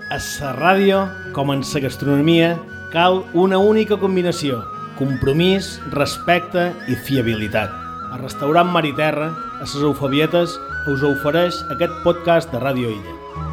A la ràdio, com en la gastronomia, cal una única combinació: compromís, respecte i fiabilitat. El restaurant Mar i Terra, a les Eufebietes, us ofereix aquest podcast de Ràdio Illa.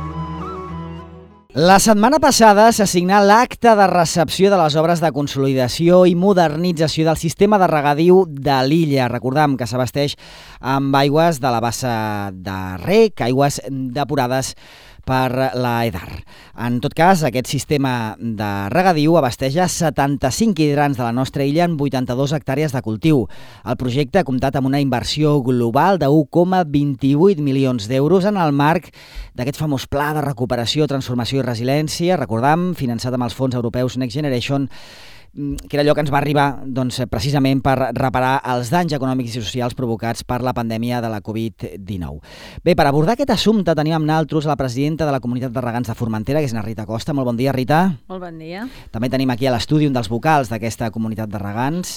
La setmana passada s'ha signat l'acte de recepció de les obres de consolidació i modernització del sistema de regadiu de l'illa. Recordem que s'abasteix amb aigües de la bassa de rec, aigües depurades per la EDAR. En tot cas, aquest sistema de regadiu abasteix a 75 hidrants de la nostra illa en 82 hectàrees de cultiu. El projecte ha comptat amb una inversió global de 1,28 milions d'euros en el marc d'aquest famós pla de recuperació, transformació i resiliència, recordam, finançat amb els fons europeus Next Generation, que era allò que ens va arribar precisament per reparar els danys econòmics i socials provocats per la pandèmia de la Covid-19. Bé, per abordar aquest assumpte tenim amb nosaltres la presidenta de la Comunitat de Regants de Formentera, que és na Rita Costa. Molt bon dia, Rita. Molt bon dia. També tenim aquí a l'estudi un dels vocals d'aquesta Comunitat de Regants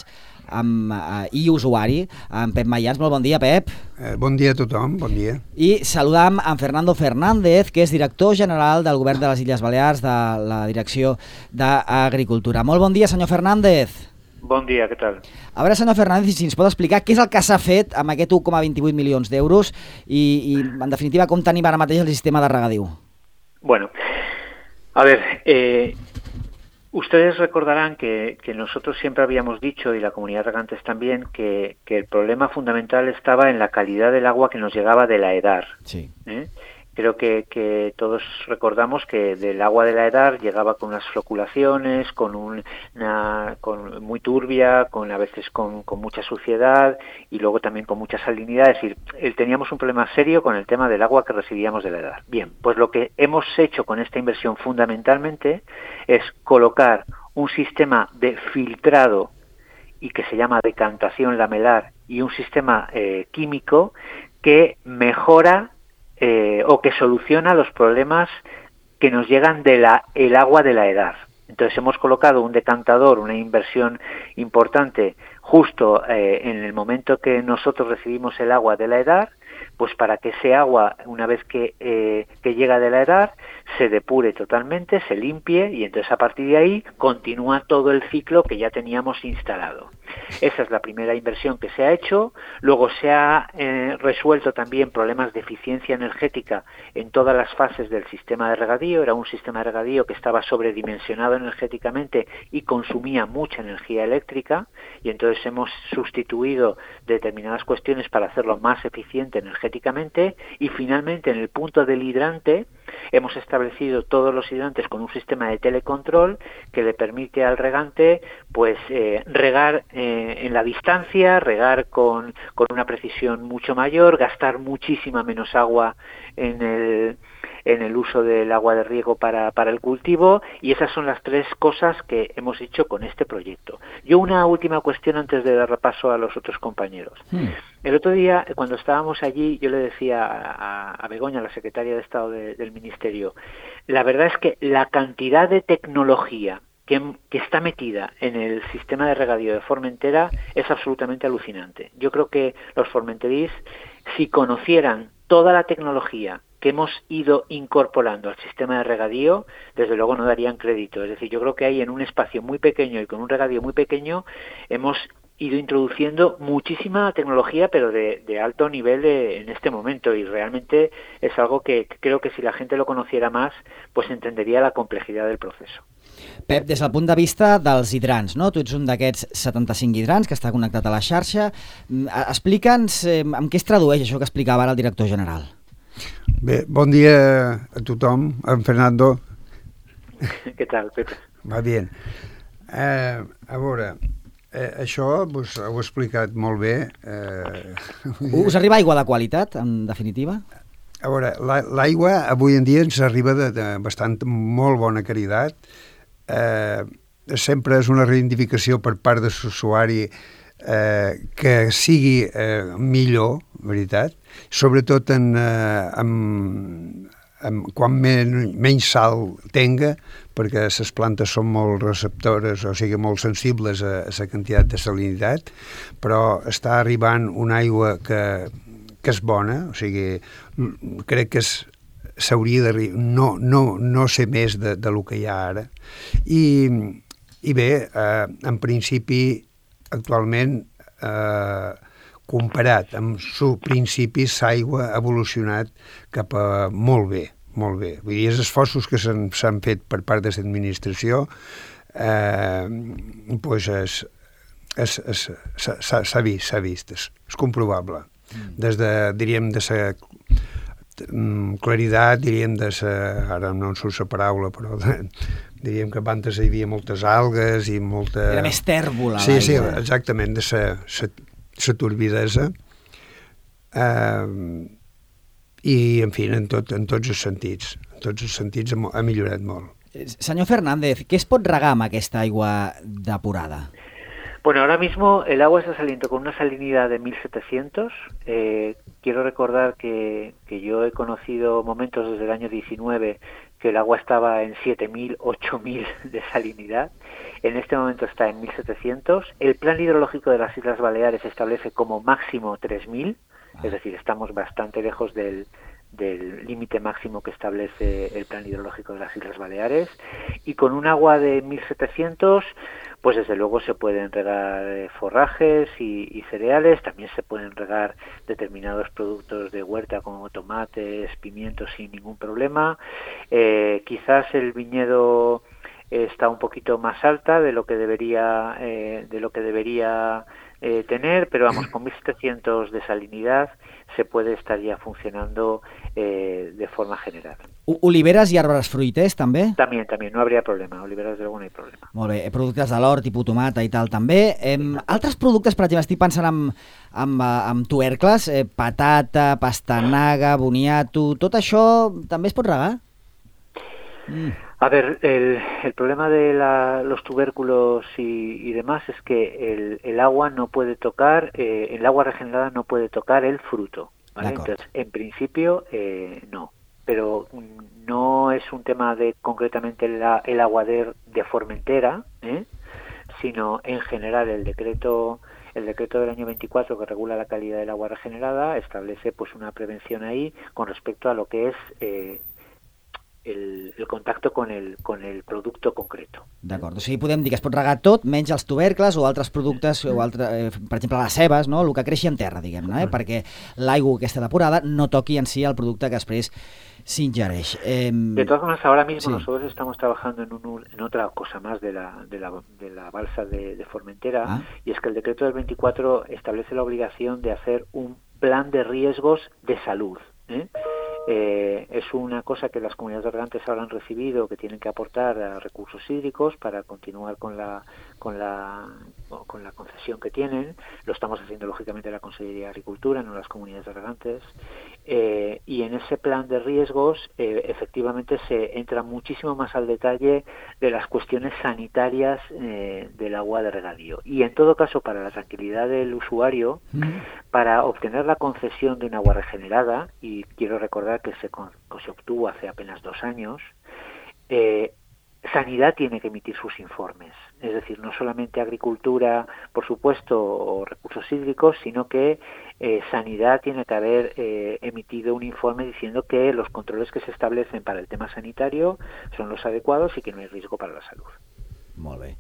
i usuari, en Pep Mayans. Molt bon dia, Pep. Bon dia a tothom, bon dia. I saludam en Fernando Fernández, que és director general del Govern de les Illes Balears, de la Direcció d'Agricultura. Molt bon dia, senyor Fernández. Bon dia, què tal? A veure, senyor Fernández, si ens pot explicar què és el que s'ha fet amb aquest 1,28 milions d'euros i, en definitiva, com tenim ara mateix el sistema de regadiu. Bueno, a ver, ustedes recordarán que nosotros siempre habíamos dicho, y la comunidad de regantes también, que el problema fundamental estaba en la calidad del agua que nos llegaba de la EDAR. Sí. Creo que todos recordamos que del agua de la EDAR llegaba con unas floculaciones, con muy turbia, a veces con mucha suciedad y luego también con mucha salinidad. Es decir, teníamos un problema serio con el tema del agua que recibíamos de la EDAR. Bien, pues lo que hemos hecho con esta inversión fundamentalmente es colocar un sistema de filtrado y que se llama decantación lamelar y un sistema químico que mejora o que soluciona los problemas que nos llegan de el agua de la EDAR. Entonces hemos colocado un decantador, una inversión importante justo en el momento que nosotros recibimos el agua de la EDAR, pues para que ese agua, una vez que llega de la EDAR, se depure totalmente, se limpie y entonces a partir de ahí continúa todo el ciclo que ya teníamos instalado. Esa es la primera inversión que se ha hecho. Luego se ha resuelto también problemas de eficiencia energética en todas las fases del sistema de regadío. Era un sistema de regadío que estaba sobredimensionado energéticamente y consumía mucha energía eléctrica y entonces hemos sustituido determinadas cuestiones para hacerlo más eficiente energéticamente y finalmente en el punto del hidrante hemos establecido todos los hidrantes con un sistema de telecontrol que le permite al regante pues regar en la distancia, regar con una precisión mucho mayor, gastar muchísima menos agua en el uso del agua de riego para el cultivo, y esas son las tres cosas que hemos hecho con este proyecto. Yo una última cuestión antes de dar paso a los otros compañeros. El otro día, cuando estábamos allí, yo le decía a Begoña, la secretaria de Estado del Ministerio, la verdad es que la cantidad de tecnología que está metida en el sistema de regadío de Formentera es absolutamente alucinante. Yo creo que los formenterís, si conocieran toda la tecnología que hemos ido incorporando al sistema de regadío, desde luego no darían crédito. Es decir, yo creo que ahí en un espacio muy pequeño y con un regadío muy pequeño hemos ido introduciendo muchísima tecnología, pero de alto nivel en este momento, y realmente es algo que creo que si la gente lo conociera más, pues entendería la complejidad del proceso. Pep, des del punt de vista dels hidrants, no? Tu ets un d'aquests 75 hidrants que està connectat a la xarxa. Explica'ns en què es tradueix això que explicava ara el director general. Bé, bon dia a tothom, en Fernando. Què tal, Pepe? Va bé. A veure, això vos ho he explicat molt bé. Us arriba aigua de qualitat, en definitiva? A veure, l'aigua avui en dia ens arriba de bastant molt bona qualitat. Sempre és una reivindicació per part de l'usuari que sigui millor, veritat, sobretot quan menys sal tenga, perquè les plantes són molt receptores, o sigui, molt sensibles a la quantitat de salinitat, però està arribant una aigua que és bona, o sigui, crec que és s'hauria de no ser més de lo que hi ha ara. I bé, en principi, actualment, comparat amb principis, l'aigua ha evolucionat cap a molt bé, molt bé. Vull dir, els esforços que s'han fet per part de l'administració s'ha vist, és comprovable. Des de, diríem, de la claritat, diríem, ara no em surt la paraula, però diríem que abans hi havia moltes algues i molta... Era més tèrbola l'aigua. Sí, exactament, de la turbidesa. I, en fi, en tots els sentits. En tots els sentits ha millorat molt. Senyor Fernández, què es pot regar amb aquesta aigua depurada? Bueno, ahora mismo el agua está saliendo con una salinidad de 1700. Quiero recordar que yo he conocido momentos desde el año 19 que el agua estaba en 7000, 8000 de salinidad. En este momento está en 1700. El plan hidrológico de las Islas Baleares establece como máximo 3000, es decir, estamos bastante lejos del límite máximo que establece el plan hidrológico de las Islas Baleares, y con un agua de 1700 pues desde luego se pueden regar forrajes y cereales, también se pueden regar determinados productos de huerta como tomates, pimientos sin ningún problema. Quizás el viñedo está un poquito más alta de lo que debería tener, pero vamos, con 1700 de salinidad se puede estar ya funcionando de forma general. Oliveres i arbres fruiters, també? També, no habría problema. Oliveres de no hay problema. Molt bé, productes de l'hort, tipus tomata i tal, també. Altres productes, per exemple, estic pensant en tubercles, patata, pastanaga, boniato, tot això també es pot regar? A ver, el problema de los tubérculos y demás es que el agua no puede tocar, el agua regenerada no puede tocar el fruto, ¿vale? Entonces, en principio, no. Pero no es un tema de concretamente el agua de Formentera, sino en general el decreto del año 24 que regula la calidad del agua regenerada establece pues una prevención ahí con respecto a lo que es el contacto con el producto concreto. D'acord, o sigui, podem dir que es pot regar tot, menys els tubercles o altres productes, per exemple les cebes, no? El que creixi en terra, diguem-ne, perquè l'aigua aquesta depurada no toqui en si el producte que després s'ingereix. De todas formas, ahora mismo nosotros estamos trabajando en otra cosa más de la balsa de Formentera, y es que el decreto del 24 establece la obligación de hacer un plan de riesgos de salud, es una cosa que las comunidades de regantes habrán recibido, que tienen que aportar a recursos hídricos para continuar con la concesión que tienen. Lo estamos haciendo lógicamente la Consejería de Agricultura, no las comunidades de regantes, y en ese plan de riesgos efectivamente se entra muchísimo más al detalle de las cuestiones sanitarias del agua de regadío, y en todo caso, para la tranquilidad del usuario, para obtener la concesión de un agua regenerada, y quiero recordar que se obtuvo hace apenas 2 años, Sanidad tiene que emitir sus informes, es decir, no solamente Agricultura, por supuesto, o recursos hídricos, sino que Sanidad tiene que haber emitido un informe diciendo que los controles que se establecen para el tema sanitario son los adecuados y que no hay riesgo para la salud. Molt bé.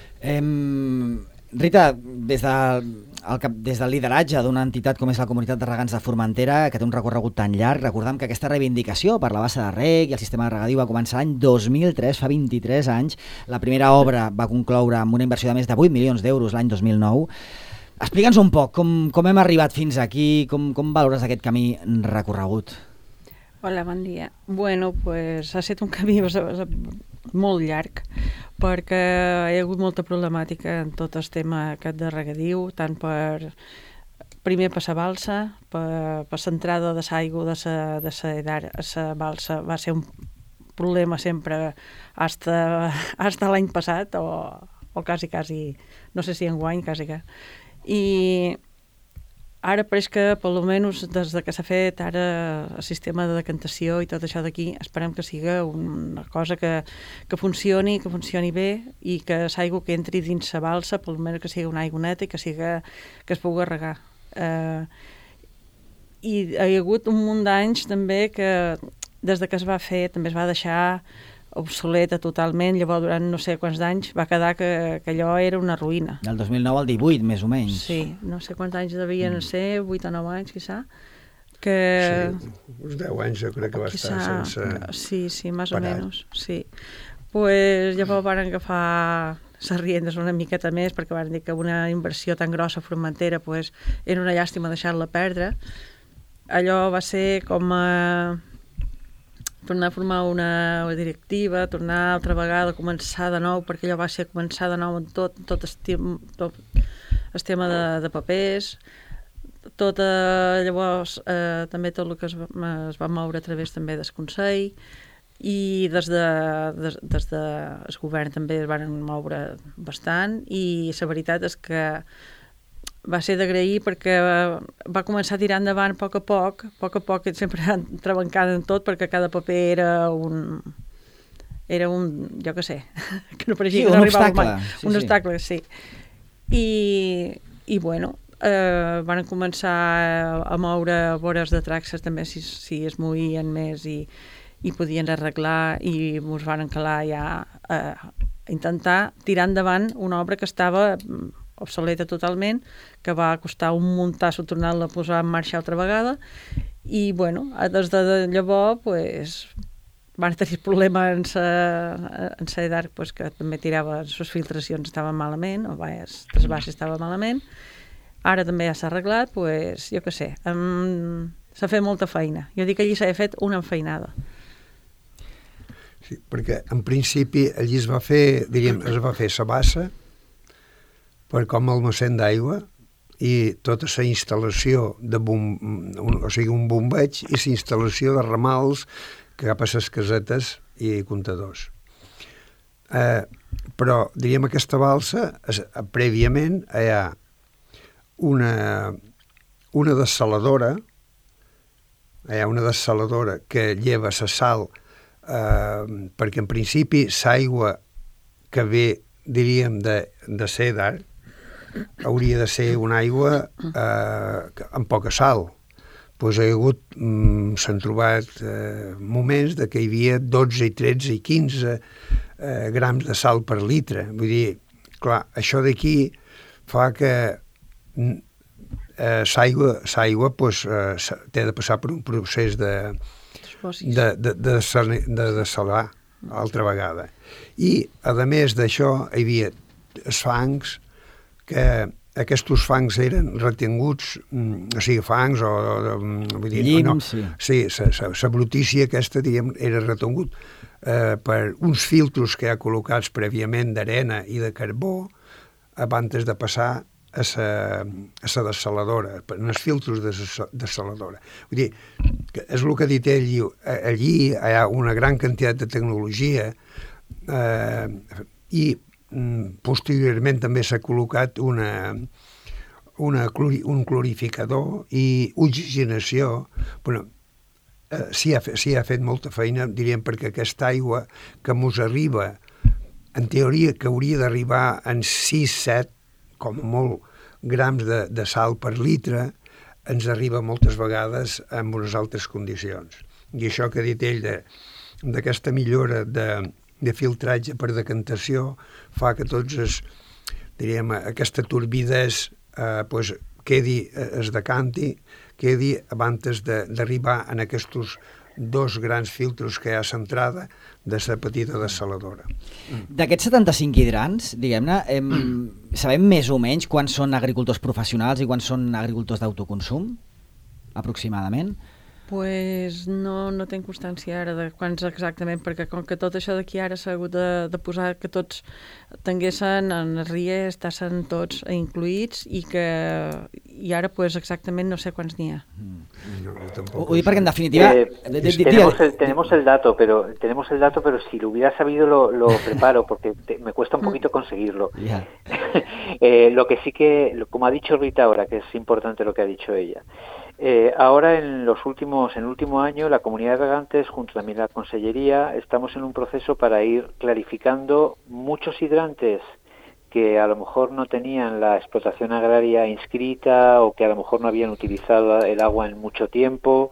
Rita, des del lideratge d'una entitat com és la Comunitat de Regants de Formentera, que té un recorregut tan llarg, recordem que aquesta reivindicació per la bassa de reg i el sistema de regadiu va començar l'any 2003, fa 23 anys. La primera obra va concloure amb una inversió de més de 8 milions d'euros l'any 2009. Explica'ns un poc com hem arribat fins aquí, com valores aquest camí recorregut. Hola, bon dia. Bueno, pues ha estat un camí molt llarg, perquè hi ha hagut molta problemàtica en tot el tema aquest de regadiu, tant primer per la balsa, per l'entrada de l'aigua de la edar a la balsa va ser un problema sempre hasta l'any passat, o quasi, no sé si enguany, quasi. I ara pareix que, per almenys, des que s'ha fet ara el sistema de decantació i tot això d'aquí, esperem que sigui una cosa que funcioni bé, i que l'aigua que entri dins la balsa, per almenys que sigui una aigua neta i que es pugui regar. I hi ha hagut un munt d'anys també que des de que es va fer també es va deixar obsoleta totalment, llavors durant no sé quants anys va quedar que allò era una ruïna. Del 2009 al 18, més o menys. Sí, no sé quants anys devien ser, 8 o 9 anys, quizà. Que... Sí, uns 10 anys jo crec que va estar sense... Sí, més o menys, sí. Pues llavors van agafar les riendes una miqueta més perquè van dir que una inversió tan grossa a Formentera pues, era una llàstima deixar-la perdre. Allò va ser com tornar a formar una directiva, tornar altra vegada a començar de nou, perquè allò va ser començar de nou en tot el tema de papers, llavors també tot el que es va moure a través també del Consell, i des del govern també es van moure bastant, i la veritat és que va ser d'agrair perquè va començar a tirar endavant a poc a poc sempre entrebancada en tot, perquè cada paper era un jo què sé, que no pareixia que no arribava mai. Un obstacle, sí. I bueno, van començar a moure vores de traxes també si es movien més i podien arreglar, i ens van encalar ja a intentar tirar endavant una obra que estava obsoleta totalment, que va costar un muntasso tornar-la a posar en marxa altra vegada, i bueno, des de llavors pues, van tenir problemes en la EDAR, pues, que també tirava, les filtracions estaven malament, o les baixes estaven malament. Ara també ja s'ha arreglat, pues, jo què sé, s'ha fet molta feina. Jo dic que allí s'ha fet una enfeinada. Sí, perquè en principi allí es va fer la bassa per com el almacén d'aigua i tota la instal·lació o sigui, un bombeig i la instal·lació de ramals cap a les casetes i comptadors. Però, diríem, aquesta balsa, prèviament hi ha una dessaladora que lleva la sal perquè en principi l'aigua que ve, diríem, de Cedar hauria de ser una aigua amb poca sal. Pues s'han trobat moments que hi havia 12, 13 i 15 grams de sal per litre. Vull dir, clar, això d'aquí fa que l'aigua pues, té de passar per un procés de dessalar altra vegada. I, a més d'això, hi havia els fangs, que aquests fangs eren retinguts, o sigui, fangs o vull dir, llims, sí, la brutícia aquesta, diguem, era retingut per uns filtros que hi ha col·locats prèviament d'arena i de carbó abans de passar a la dessaladora, en els filtros de dessaladora. Vull dir, és el que ha dit ell, allí hi ha una gran quantitat de tecnologia i posteriorment també s'ha col·locat un clorificador i oxigenació. Bueno, s'hi ha fet molta feina, diríem, perquè aquesta aigua que mos arriba, en teoria que hauria d'arribar en 6-7, com molt, grams de sal per litre, ens arriba moltes vegades en unes altres condicions. I això que ha dit ell d'aquesta millora de filtratge per decantació fa que tots diríem, aquesta turbidesa pues, es decanti, quedi abans d'arribar en aquests dos grans filtros que hi ha a l'entrada de la petita dessaladora. D'aquests 75 hidrants, diguem-ne, sabem més o menys quants són agricultors professionals i quants són agricultors d'autoconsum, aproximadament? Pues no tinc constància ara de quants exactament, perquè com que tot això d'aquí ara s'ha hagut de posar que tots tinguessin en el RIE, estassin tots incluïts i ara pues exactament no sé quants n'hi ha. No, ho dic perquè en definitiva... Tenemos el dato, pero si lo hubiera sabido lo preparo, porque me cuesta un poquito conseguirlo. Yeah. Lo que sí que, como ha dicho Rita ahora, que es importante lo que ha dicho ella, ahora en el último año la Comunidad de Regantes, junto también a la Consellería, estamos en un proceso para ir clarificando muchos hidrantes que a lo mejor no tenían la explotación agraria inscrita o que a lo mejor no habían utilizado el agua en mucho tiempo,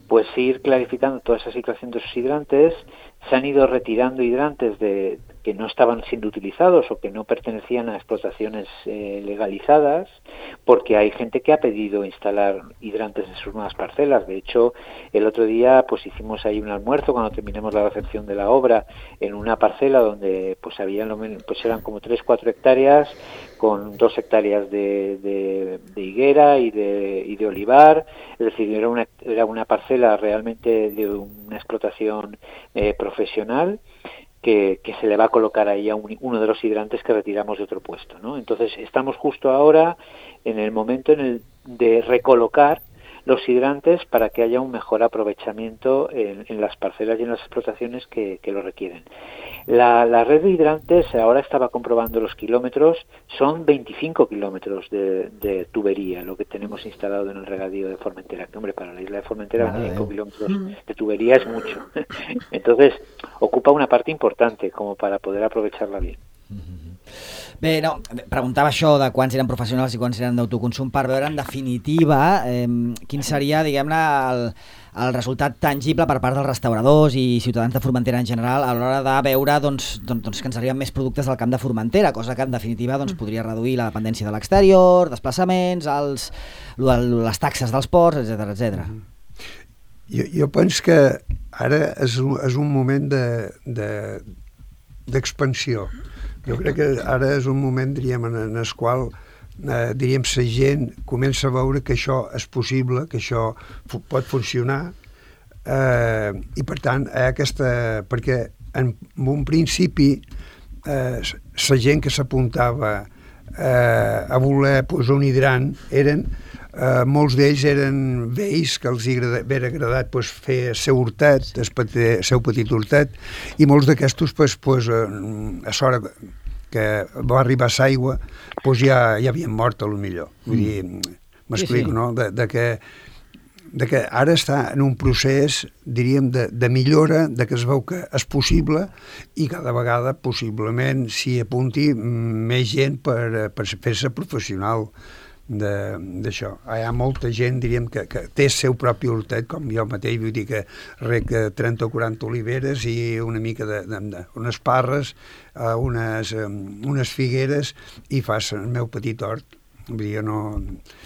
pues ir clarificando toda esa situación de esos hidrantes. Se han ido retirando hidrantes que no estaban siendo utilizados o que no pertenecían a explotaciones legalizadas, porque hay gente que ha pedido instalar hidrantes en sus nuevas parcelas. De hecho, el otro día pues hicimos ahí un almuerzo cuando terminemos la recepción de la obra en una parcela donde pues eran como 3-4 hectáreas con 2 hectáreas de higuera y de olivar. Es decir, era una parcela realmente de una explotación profesional que se le va a colocar ahí a uno de los hidrantes que retiramos de otro puesto, ¿no? Entonces estamos justo ahora en el momento de recolocar los hidrantes para que haya un mejor aprovechamiento en las parcelas y en las explotaciones que lo requieren. La red de hidrantes, ahora estaba comprobando los kilómetros, son 25 kilómetros de tubería, lo que tenemos instalado en el regadío de Formentera, que hombre, para la isla de Formentera 25 kilómetros de tubería es mucho. Entonces, ocupa una parte importante como para poder aprovecharla bien. Bé, no, preguntava això de quants eren professionals i quants eren d'autoconsum per veure en definitiva quin seria, diguem-ne, el resultat tangible per part dels restauradors i ciutadans de Formentera en general a l'hora de veure doncs, que ens arriben més productes del camp de Formentera, cosa que en definitiva doncs, podria reduir la dependència de l'exterior, desplaçaments, les taxes dels ports, etc. Jo penso que ara és un moment d'expansió. Jo crec que ara és un moment, diríem, en el qual la gent comença a veure que això és possible, que això pot funcionar, i per tant perquè en un principi la gent que s'apuntava a voler posar un hidrant molts d'ells eren vells que els era agradat fer el seu hortet, el seu petit hortet, i molts d'aquestos a l'hora que va arribar a l'aigua ja havien mort a lo millor. Vull dir, m'explico, no? De que ara està en un procés, diríem, de millora, de que es veu que és possible i cada vegada possiblement s'hi apunti més gent per fer-se professional d'això. Hi ha molta gent, diríem, que té el seu propi hortet, com jo mateix, vull dir que rec 30 o 40 oliveres i una mica unes parres, unes figueres, i fas el meu petit hort. Vull dir, no...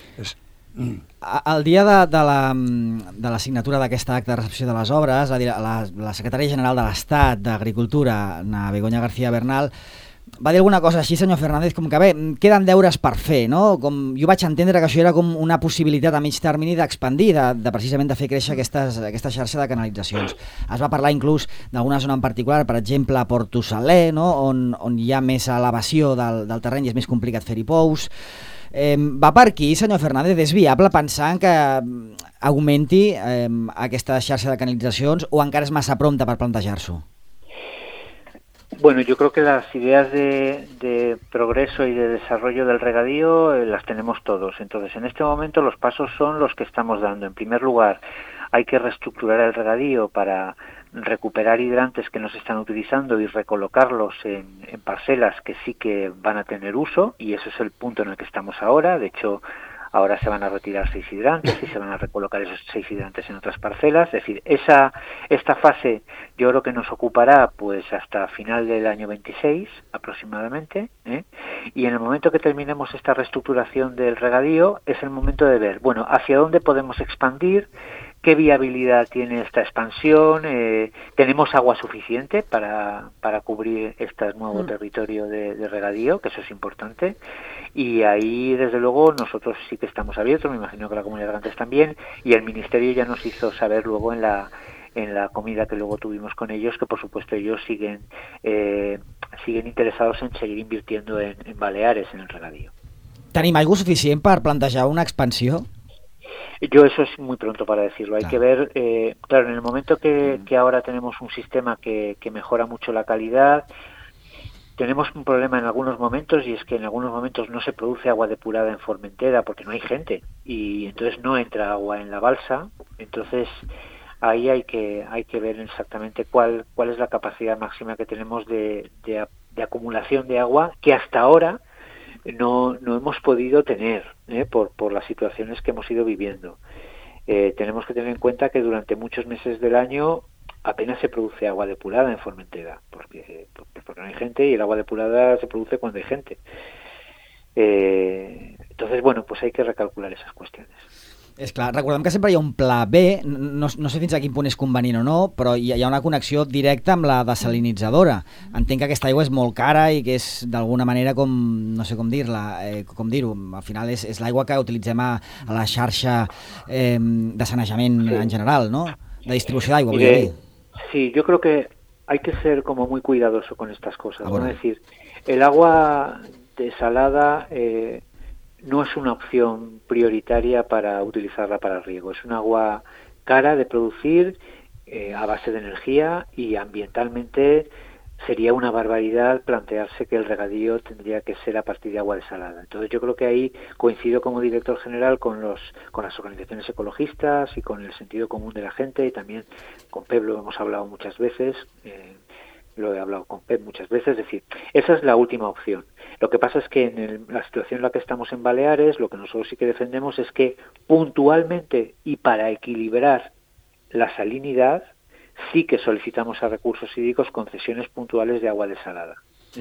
El dia de la signatura d'aquest acte de recepció de les obres, la secretària general de l'Estat d'Agricultura, Begoña García Bernal, va dir alguna cosa així, senyor Fernández, com que bé, queden deures per fer, no? Jo vaig entendre que això era com una possibilitat a mig termini d'expandir, precisament de fer créixer aquesta xarxa de canalitzacions. Es va parlar inclús d'alguna zona en particular, per exemple a Portosaler, no? on hi ha més elevació del terreny i és més complicat fer-hi pous. Va per aquí, senyor Fernández? És viable pensar que augmenti aquesta xarxa de canalitzacions o encara és massa prompte per plantejar-s'ho? Bueno, yo creo que las ideas de progreso y de desarrollo del regadío las tenemos todos. Entonces, en este momento los pasos son los que estamos dando. En primer lugar, hay que reestructurar el regadío para recuperar hidrantes que no se están utilizando y recolocarlos en parcelas que sí que van a tener uso, y ese es el punto en el que estamos ahora. De hecho, ahora se van a retirar 6 hidrantes y se van a recolocar esos 6 hidrantes en otras parcelas. Es decir, esta fase yo creo que nos ocupará pues hasta final del año 26 aproximadamente, y en el momento que terminemos esta reestructuración del regadío es el momento de ver, bueno, hacia dónde podemos expandir, qué viabilidad tiene esta expansión, tenemos agua suficiente para cubrir este nuevo territorio de regadío, que eso es importante, y ahí desde luego nosotros sí que estamos abiertos, me imagino que la Comunidad de Regantes también, y el Ministerio ya nos hizo saber luego en la comida que luego tuvimos con ellos, que por supuesto ellos siguen interesados en seguir invirtiendo en Baleares, en el regadío. Tenim aigua suficient per plantejar una expansió? Yo eso es muy pronto para decirlo. Hay que ver, claro, en el momento que ahora tenemos un sistema que mejora mucho la calidad, tenemos un problema en algunos momentos, y es que en algunos momentos no se produce agua depurada en Formentera porque no hay gente y entonces no entra agua en la balsa. Entonces ahí hay que ver exactamente cuál es la capacidad máxima que tenemos de acumulación de agua, que hasta ahora no hemos podido tener por las situaciones que hemos ido viviendo. tenemos que tener en cuenta que durante muchos meses del año apenas se produce agua depurada en Formentera, porque no hay gente y el agua depurada se produce cuando hay gente. Entonces, bueno, pues hay que recalcular esas cuestiones. És clar, recordem que sempre hi ha un pla B, no sé fins a quin punt és convenient o no, però hi ha una connexió directa amb la desalinitzadora. Entenc que aquesta aigua és molt cara i que és d'alguna manera com, no sé com dir-la, com dir-ho, al final és l'aigua que utilitzem a la xarxa de sanejament en general, no? De distribució d'aigua, voy a dir. Sí, yo creo que hay que ser como muy cuidadoso con estas cosas, ¿no? Es decir, el agua desalada no es una opción prioritaria para utilizarla para riego. Es un agua cara de producir, a base de energía, y ambientalmente sería una barbaridad plantearse que el regadío tendría que ser a partir de agua desalada. Entonces yo creo que ahí coincido como director general con las organizaciones ecologistas y con el sentido común de la gente, y también con Pep lo hemos hablado muchas veces, lo he hablado con Pep muchas veces, es decir, esa es la última opción. Lo que pasa es que en la situación en la que estamos en Baleares, lo que nosotros sí que defendemos es que puntualmente y para equilibrar la salinidad, sí que solicitamos a Recursos Hídricos concesiones puntuales de agua desalada.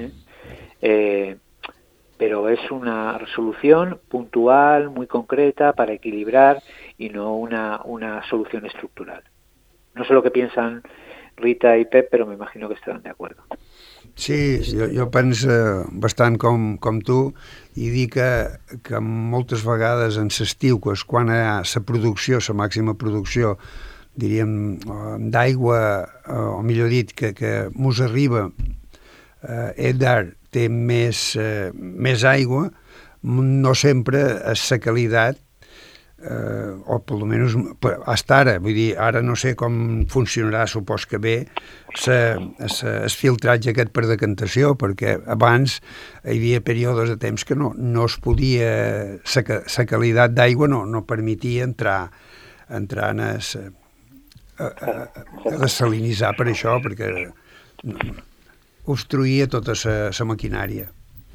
Pero es una resolución puntual, muy concreta, para equilibrar, y no una solución estructural. No sé lo que piensan Rita i Pep, però m'imagino que estaran d'acord. Sí, jo penso bastant com tu, i dic que moltes vegades en l'estiu, que és quan hi ha la producció, la màxima producció, diríem, d'aigua, o millor dit, que mos arriba, Edar té més aigua, no sempre és la qualitat, o per almenys hasta ara, vull dir, ara no sé com funcionarà, supos que bé, el filtratge aquest per decantació, perquè abans hi havia períodes de temps que no es podia, la qualitat d'aigua no permetia entrar a desalinitzar per això, perquè obstruïa tota la maquinària.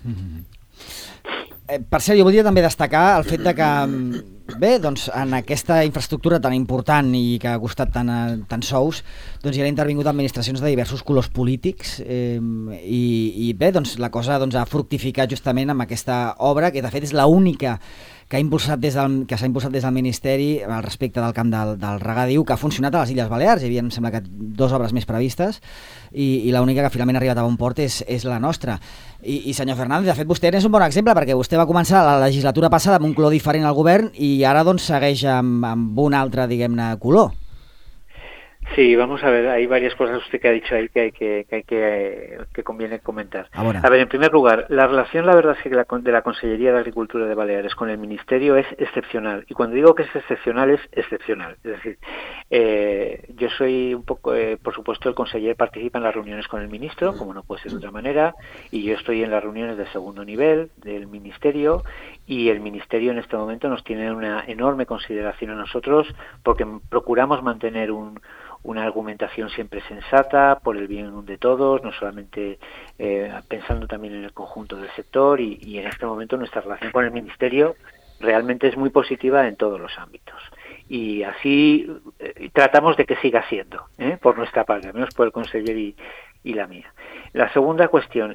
Per cert, jo voldria també destacar el fet de que, bé, doncs, en aquesta infraestructura tan important i que ha costat tants sous, doncs hi han intervingut administracions de diversos colors polítics, i bé, doncs la cosa ha fructificat justament amb aquesta obra, que de fet és l'única que s'ha impulsat des del Ministeri al respecte del camp del regadiu, que ha funcionat a les Illes Balears. Hi havia, em sembla que 2 obres més previstes, i l'única que finalment ha arribat a bon port és la nostra. I senyor Fernández, de fet vostè és un bon exemple, perquè vostè va començar la legislatura passada amb un color diferent al govern i ara doncs segueix amb un altre, diguem-ne, color. Sí, vamos a ver, hay varias cosas usted que ha dicho ahí que conviene comentar. A ver, en primer lugar, la relación, la verdad es que de la Consellería de Agricultura de Baleares con el Ministerio es excepcional. Y cuando digo que es excepcional, es excepcional. Es decir, yo soy un poco, por supuesto, el conseller participa en las reuniones con el ministro, como no puede ser de otra manera, y yo estoy en las reuniones de segundo nivel del Ministerio, y el Ministerio en este momento nos tiene una enorme consideración a nosotros, porque procuramos mantener una argumentación siempre sensata, por el bien de todos, no solamente pensando también en el conjunto del sector, y en este momento nuestra relación con el Ministerio realmente es muy positiva en todos los ámbitos. Y así tratamos de que siga siendo, por nuestra parte, al menos por el conseller y la mía. La segunda cuestión,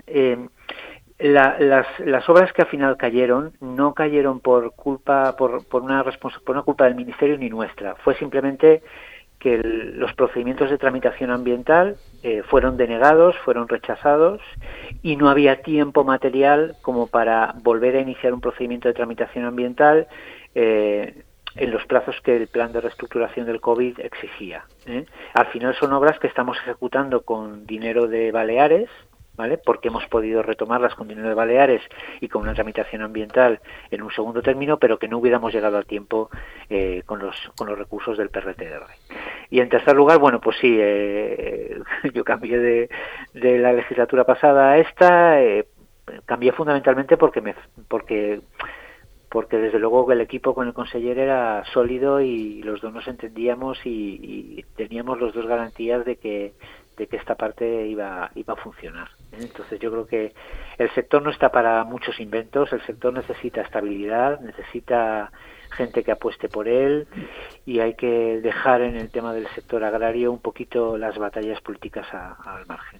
las obras que al final cayeron no cayeron por una culpa del Ministerio ni nuestra, fue simplemente que los procedimientos de tramitación ambiental fueron denegados, fueron rechazados, y no había tiempo material como para volver a iniciar un procedimiento de tramitación ambiental en los plazos que el plan de reestructuración del COVID exigía. Al final son obras que estamos ejecutando con dinero de Baleares, ¿vale? Porque hemos podido retomarlas con dinero de Baleares y con una tramitación ambiental en un segundo término, pero que no hubiéramos llegado a tiempo con los recursos del PRTR. Y en tercer lugar, bueno, pues sí, yo cambié de la legislatura pasada a esta, cambié fundamentalmente porque desde luego el equipo con el conseller era sólido y los dos nos entendíamos y teníamos los dos garantías de que que esta parte iba a funcionar. Entonces yo creo que el sector no está para muchos inventos, el sector necesita estabilidad, necesita gente que apueste por él, y hay que dejar en el tema del sector agrario un poquito las batallas políticas al margen.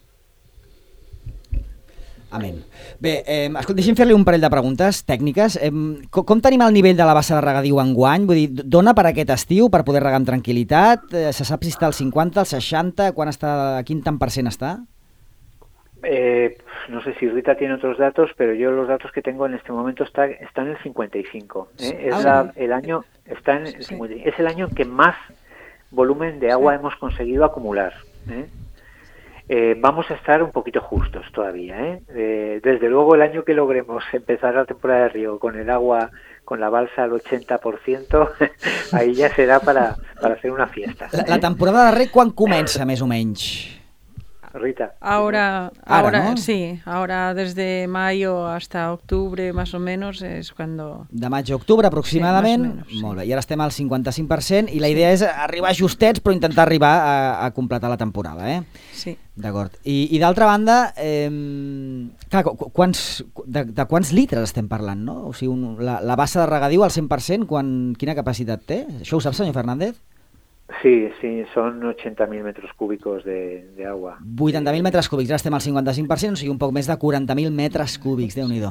Amén. Bé, escolta, deixem fer-li un parell de preguntes tècniques. Com tenim el nivell de la bassa de regadiu enguany? Vull dir, dona per aquest estiu per poder regar amb tranquil·litat? Se sap si està al 50, al 60, a quin tant % està? No sé si Rita tiene otros datos, pero yo los datos que tengo en este momento están en el 55. Es el año en que más volumen de agua hemos conseguido acumular. Vamos a estar un poquito justos todavía. Desde luego el año que logremos empezar la temporada de riego con el agua, con la balsa al 80%, ahí ya será para hacer una fiesta. La temporada de reg quan comença, més o menys? Rita. Ahora, ¿no? Sí, ahora desde mayo hasta octubre más o menos es cuando... De maig a octubre aproximadament? Sí, más o menos, sí. Molt bé, i ara estem al 55% i la idea és arribar justets però intentar arribar a completar la temporada, Sí. D'acord. I d'altra banda, clar, de quants litres estem parlant, no? O sigui, la bassa de regadiu al 100%, quina capacitat té? Això ho sap, senyor Fernández? Sí, son 80.000 metros cúbicos de agua. 80.000 metres cúbics, ara estem al 55%, o sigui un poc més de 40.000 metres cúbics, Déu-n'hi-do.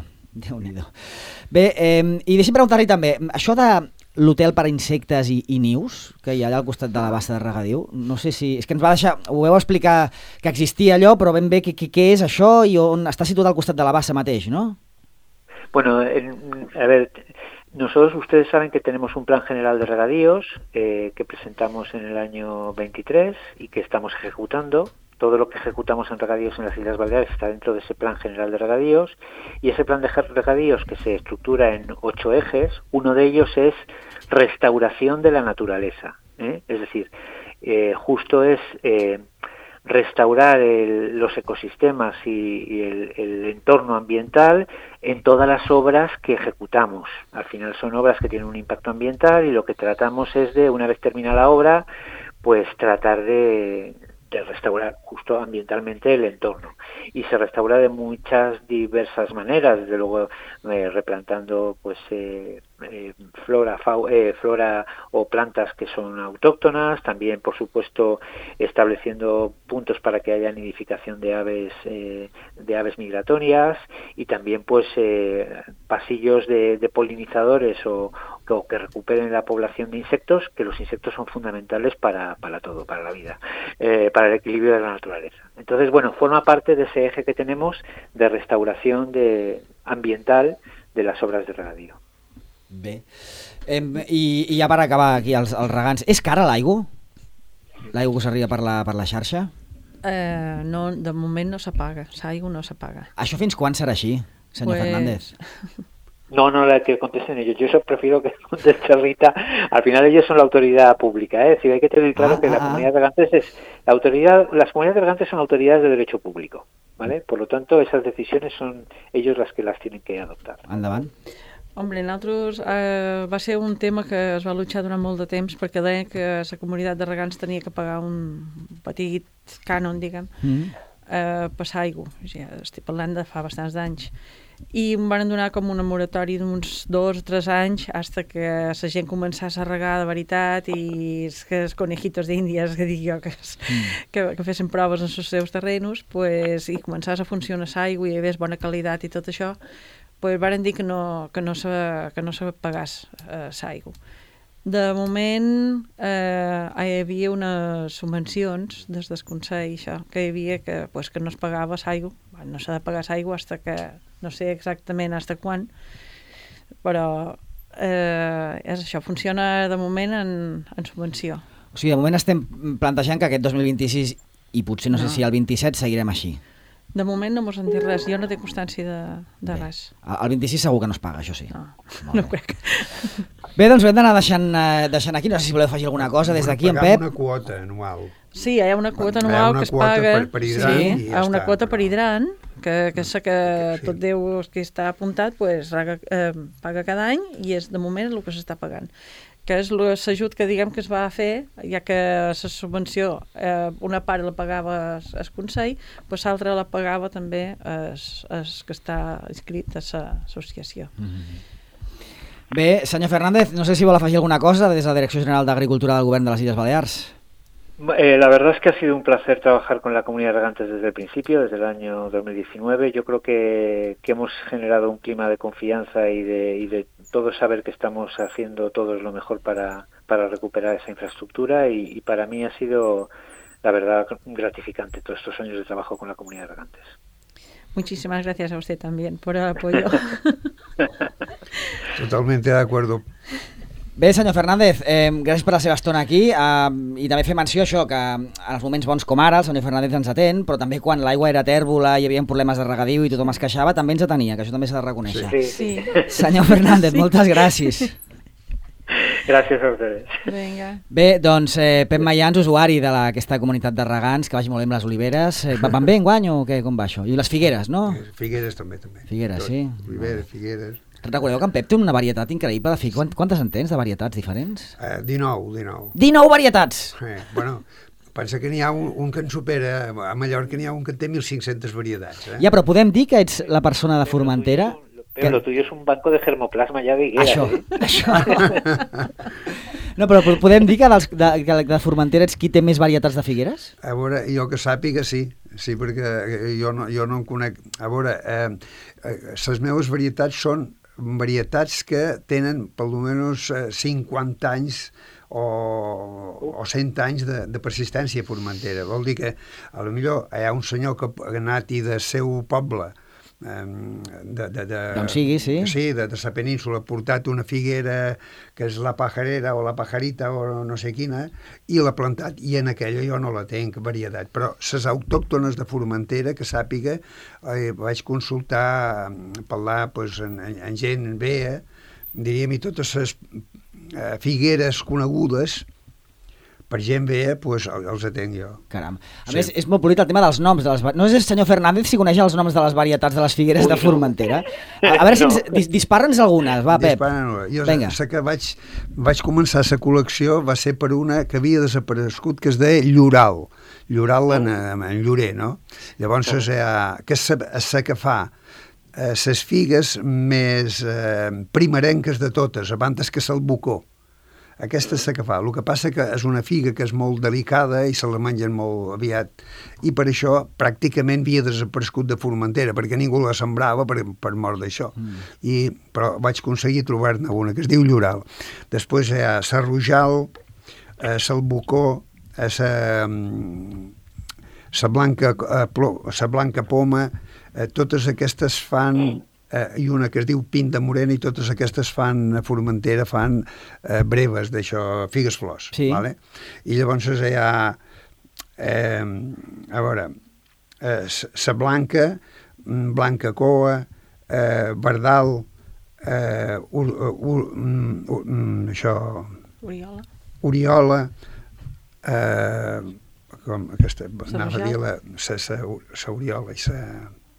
Bé, i deixa'm preguntar-li també, això de l'hotel per a insectes i nius, que hi ha allà al costat de la bassa de regadiu, no sé si... És que ens va deixar... Ho vau explicar que existia allò, però ben bé què és això i on està situat al costat de la bassa mateix, no? Bueno, a ver... Nosotros, ustedes saben que tenemos un plan general de regadíos que presentamos en el año 23 y que estamos ejecutando. Todo lo que ejecutamos en regadíos en las Islas Baleares está dentro de ese plan general de regadíos, y ese plan de regadíos, que se estructura en 8 ejes, uno de ellos es restauración de la naturaleza. Es decir, justo es... restaurar los ecosistemas y el entorno ambiental en todas las obras que ejecutamos. Al final son obras que tienen un impacto ambiental y lo que tratamos es de, una vez termina la obra, pues tratar de restaurar justo ambientalmente el entorno. Y se restaura de muchas diversas maneras, desde luego replantando pues flora o plantas que son autóctonas, también por supuesto estableciendo puntos para que haya nidificación de aves migratorias, y también pues pasillos de polinizadores o que recuperen la población de insectos, que los insectos son fundamentales para todo, para la vida, para el equilibrio de la naturaleza. Entonces, bueno, forma parte de ese eje que tenemos de restauración ambiental de las obras de regadío. Bé, i ja per acabar aquí els regants, és cara l'aigua? L'aigua que s'arriba per la xarxa? No, de moment no s'apaga, l'aigua no s'apaga. Això fins quan serà així, senyor Fernández? No, la que contesten ellos. Yo prefiero que conteste Rita. Al final ellos son la autoridad pública, Es decir, hay que tener claro que la comunidad de regantes las comunidades de regantes son autoridades de derecho público, ¿vale? Por lo tanto, esas decisiones son ellos las que las tienen que adoptar. Endavant. Hombre, nosaltres va ser un tema que es va luchar durant molt de temps, perquè deien que la comunitat de regants tenia que pagar un petit cànon, diguem, per l'aigua. Ja estic parlant de fa bastants anys. I em van donar com una moratori d'uns 2 o 3 anys fins que la gent començés a regar de veritat i els conejitos d'Índies, que dic jo, que fessin proves en els seus terrenos, pues, i començés a funcionar l'aigua i hi hagués bona qualitat i tot això, pues varen dir que no se pagàs l'aigua. De moment hi havia unes subvencions des del Consell, això, que hi havia que no es pagava l'aigua. No s'ha de pagar l'aigua fins que no sé exactament fins quan, però és això, funciona de moment en subvenció. O sigui, de moment estem plantejant que aquest 2026 i potser no sé si el 27 seguirem així. De moment no mos han dit res, jo no tinc constància de res. El 26 segur que no es paga, això sí. No ho crec. Bé, doncs ho hem d'anar deixant aquí, no sé si voleu afegir alguna cosa des d'aquí, en Pep. Pagar una quota anual. Sí, hi ha una quota anual que es paga. Per hidrant, sí, hi ha una quota per hidrant, que és que tot Déu que està apuntat, paga cada any i és de moment el que s'està pagant. que és l'ajut que diguem que es va fer, ja que la subvenció una part la pagava el Consell, però l'altra la pagava també el que està inscrit a l'associació. Bé, senyor Fernández, no sé si vol afegir alguna cosa des de la Direcció General d'Agricultura del Govern de les Illes Balears. La verdad es que ha sido un placer trabajar con la comunidad de regantes desde el principio, desde el año 2019. Yo creo que hemos generado un clima de confianza y de todos saber que estamos haciendo todos lo mejor para recuperar esa infraestructura y para mí ha sido, la verdad, gratificante todos estos años de trabajo con la comunidad de regantes. Muchísimas gracias a usted también por el apoyo. Totalmente de acuerdo. Bé, senyor Fernández, gràcies per la seva estona aquí i també fer menció això, que en els moments bons com ara el senyor Fernández ens atén, però també quan l'aigua era tèrbola i hi havia problemes de regadiu i tothom es queixava, també ens atenia, que això també s'ha de reconèixer. Sí. Senyor Fernández, moltes gràcies. Gràcies a ustedes. Vinga. Bé, doncs Pep Mayans, usuari d'aquesta comunitat de regants, que vagi molt bé amb les oliveres. Van bé enguany o què? Com va això? I les figueres, no? Figueres també. Figueres, sí. Oliveres, figueres. Recordeu que en Pep té una varietat increïble de figues. Quantes en tens de varietats diferents? 19. 19 varietats! Bueno, pensa que n'hi ha un que en supera, a Mallorca n'hi ha un que té 1.500 varietats. Ja, però podem dir que ets la persona de Formentera? Pero lo tuyo es un banco de germoplasma ya de higuera. Això. No, però podem dir que de Formentera ets qui té més varietats de figueres? A veure, jo que sàpiga, sí, perquè jo no en conec. A veure, les meves varietats són varietats que tenen per almenys 50 anys o 100 anys de persistència a Formentera. Vol dir que potser hi ha un senyor que ha anat i del seu poble d'on sigui, sí. Sí, de la península, ha portat una figuera que és la pajarera o la pajarita o no sé quina, i l'ha plantat, i en aquella jo no la tenc varietat, però les autòctones de Formentera, que sàpiga, vaig consultar, parlar en gent bé, diríem, i totes les figueres conegudes per gent bé, els atenc jo. Caram. A més, és molt polit el tema dels noms. No és el senyor Fernández si coneix els noms de les varietats de les figueres de Formentera? A veure si dispara'ns algunes, va, Pep. Jo sé que vaig començar la col·lecció, va ser per una que havia desaparegut, que es deia Lloral. Lloral en Llorer, no? Llavors, que és la que fa les figues més primerenques de totes, abans que se'l bocó. Aquesta és la que fa. El que passa que és una figa que és molt delicada i se la mengen molt aviat, i per això pràcticament havia desaparegut de Formentera, perquè ningú la sembrava per mort d'això. Però vaig aconseguir trobar-ne una que es diu Lloral. Després hi ha la Rojal, la Bocó, la Blanca Poma, totes aquestes fan... i una que es diu Pinta Morena, i totes aquestes fan a Formentera, fan breves d'això, figues flors. Sí. Vale? I llavors hi ha a veure, sa Blanca, Blanca Coa, Verdal, això... Oriola, com aquesta, anava a dir sa Oriola i sa...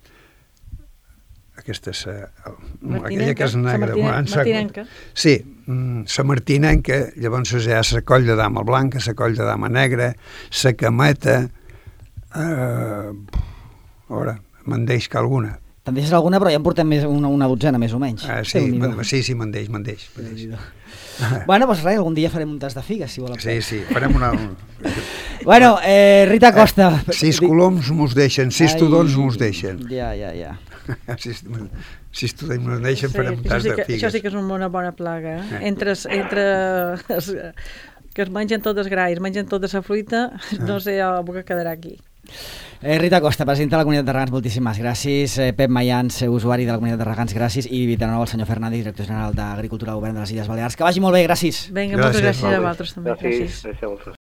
Aquesta és aquella que és negra. Martinenca. Sí, la Martinenca, llavors hi ha la coll de dama blanca, la coll de dama negra, la cameta, ara, me'n deix que alguna. Te'n deixes alguna, però ja en portem una dotzena, més o menys. Sí, me'n deix. Bueno, doncs res, algun dia farem un tas de figues, si vol. Sí, farem una... Bueno, Rita Costa... 6 coloms mos deixen, 6 tudons mos deixen. Ja. Si estudem no deixen, farem un tas de figues. Això sí que és una bona plaga. Entre que es mengen tot els grais, mengen tota la fruita, no sé el que quedarà aquí. Rita Costa, presidenta de la Comunitat de Regants, moltíssimes gràcies. Pep Mayans, usuari de la Comunitat de Regants, gràcies. I de nou el senyor Fernández, director general d'Agricultura del Govern de les Illes Balears. Que vagi molt bé, gràcies. Vinga, moltes gràcies a vosaltres també. Gràcies a vosaltres.